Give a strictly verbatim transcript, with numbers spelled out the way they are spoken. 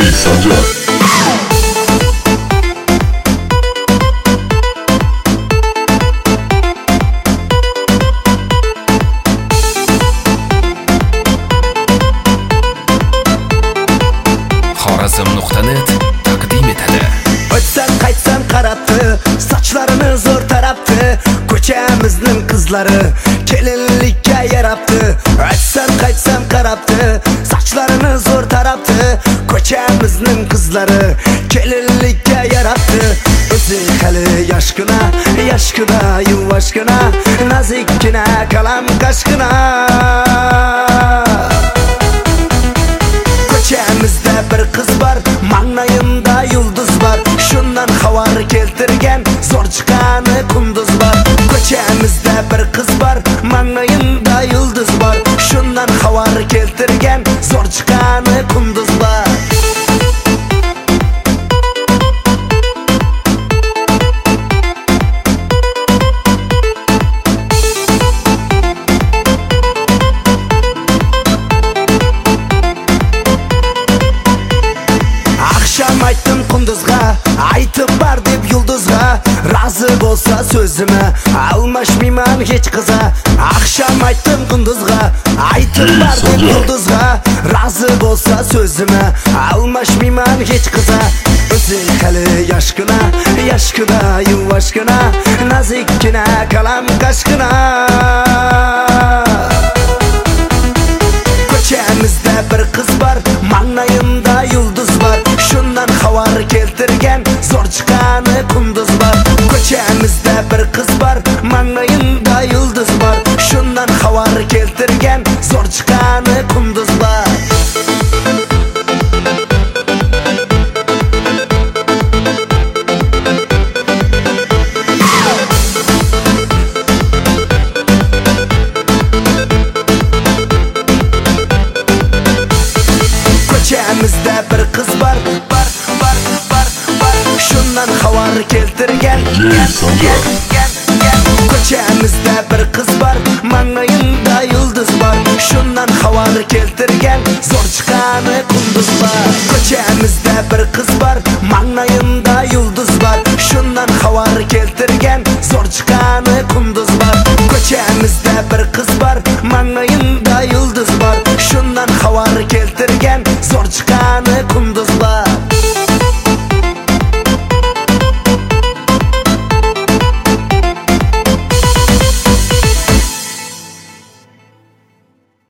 Sancar. Xorazm nuqta net taqdim etadi. O'tsan qaytsan qarabdi, sochlarini zo'r tarabdi, ko'chamizning qizlari kelinlikka yarabdi. O'tsan qaytsan qarabdi, sochlarini zo'r tarabdi, ko'chamizning qizlari kelinlikka yarabdi. O'zi hali yoshgina, yoshgina, yuvashgina, nazikkina, kalam qashgina. Ko'chamizda bir qiz bor, manglayimda yulduz bor, shundan xabar keltirgan zo'r chiqqani kunduz bor. Ko'chamizda bir qiz bor, manglayimda yulduz bor, shundan xabar keltirgan zo'r chiqqani kunduz bor. Aytdim kunduzga, aytib bar deb yulduzga, razı bo'lsa so'zimni almashmayman hech qiza. Akşam aytdim kunduzga, aytib bar deb yulduzga, razı bo'lsa so'zimni almashmayman hech qiza. O'zi hali yoshgina, yoshgina, yuvashgina, nazikkina, kalam qashgina. Ko'chamizda bir qiz bor, manglayimda yulduz bor, shundan xabar keltirgan zo'r chiqqani kunduz bor. Ko'chamizda bir qiz bor, manglayimda yulduz bor, shundan xabar keltirgan zo'r chiqqani kunduz bor. Ko'chamizda bir qiz bor, bor, bor, bor, bor, shundan xabar keltirgan. Ko'chamizda bir qiz bor, manglayimda yulduz bor, shundan xabar keltirgan zo'r chiqqani kunduz bor. Ko'chamizda bir qiz bor, manglayimda yulduz bor, shundan xabar keltirgan zo'r chiqqani kunduz bor. Ko'chamizda bir qiz bor, manglayimda yulduz bor, shundan xabar keltirgan zo'r chiqqani kunduz